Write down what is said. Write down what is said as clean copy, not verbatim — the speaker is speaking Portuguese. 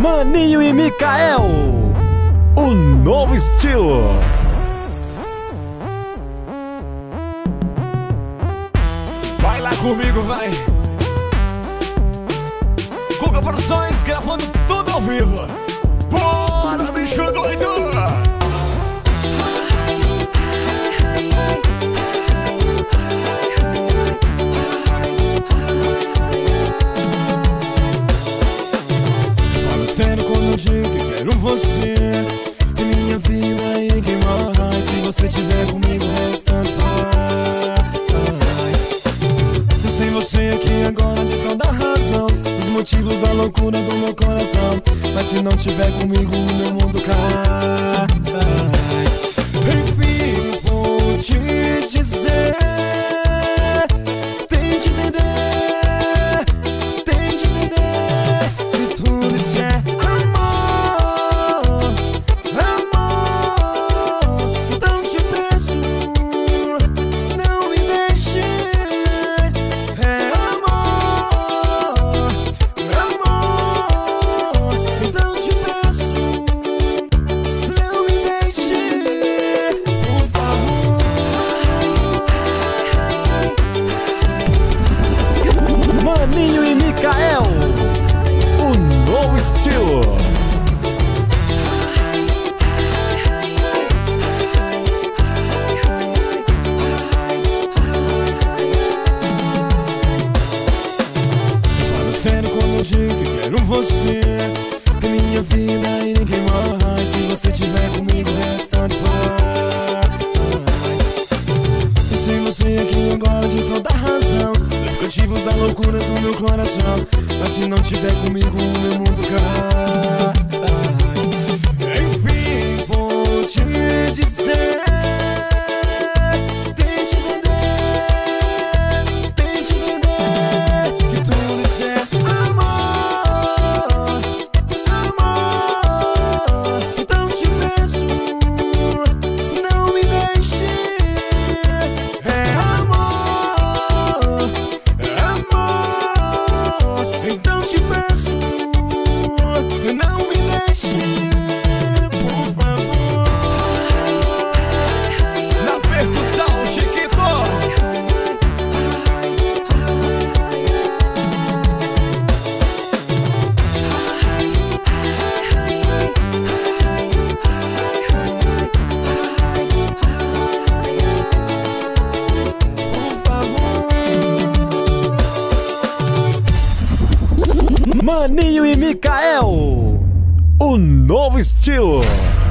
Maninho e Mikael, o novo estilo. Vai lá comigo, vai. Guga Produções gravando tudo ao vivo. Bora, bicho doido! Sério quando eu digo que quero você em minha vida e quem mais. Se você tiver comigo, restante vai. Sem você aqui agora de toda razão, os motivos da loucura do meu coração. Mas se não tiver comigo, o meu mundo cai. Enfim, vou te dizer, tem de entender, tem de entender que tudo isso é amor, amor. Então te peço, não me deixe. É amor, amor. Então te peço, não me deixe, por favor. Maninho e Mikael, o novo estilo. Falo sério quando eu digo que quero você em minha vida e ninguém mais. Se você tiver comigo, restante vai. E sem você aqui agora de toda razão, os motivos da loucura do meu coração. Mas se não tiver comigo, o meu mundo cai. Enfim, vou te dizer, tem de entender, tem de entender que tudo isso é amor, amor. Então te peço, não me deixe. É amor, amor. Então te peço, não me deixe, por favor. Na percussão, Chiquito. Por favor. Maninho e Mikael, o novo estilo.